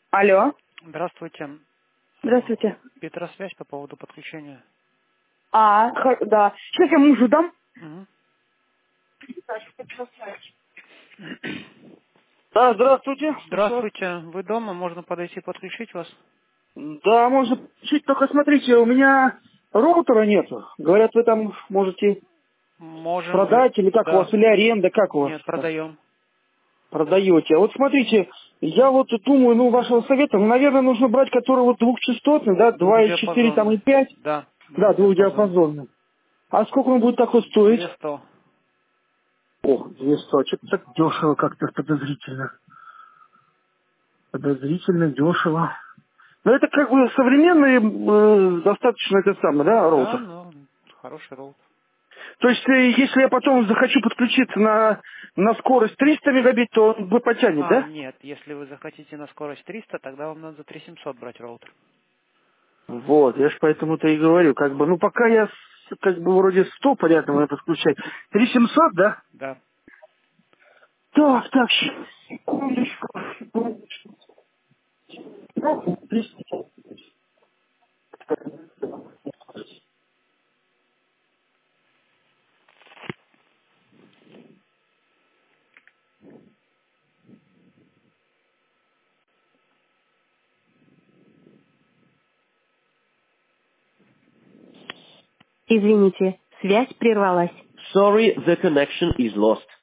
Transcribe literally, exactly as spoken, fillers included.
Алло. Здравствуйте. Здравствуйте. Петросвязь по поводу подключения. А, х- да. Сейчас я мужу дам. Мгм. Да, здравствуйте. Слушаю вас. Здравствуйте. Вы дома? Можно подойти подключить вас? Да, можно чуть, только смотрите, у меня роутера нету. Говорят, вы там можете Можем. продать, или как у вас, Да. или аренда, как у вас Нет, там продаем. продаете. А вот смотрите, я вот думаю, ну, вашего совета, ну, наверное, нужно брать, который вот двухчастотный, да, два и четыре там и Двухдиапазонный. пять, Да, да, двухдиапазонный. двухдиапазонный. А сколько он будет такой стоить? Две сто. О, двести, что-то так дешево как-то, подозрительно. Подозрительно дешево. Но это как бы современный, э, достаточно это самое, да, Да, роутер. ну, хороший роутер. То есть, э, если я потом захочу подключиться на, на скорость триста мегабит, то он бы потянет, А, да? нет, если вы захотите на скорость триста, тогда вам надо за три семьсот брать роутер. Вот, я же поэтому-то и говорю, как бы, ну пока я с- как бы вроде сто, понятно, надо подключать. три семьсот, да? Да. Так, так, щас, секундочку, секундочку. Ну, триста. Извините, связь прервалась. Sorry, the connection is lost.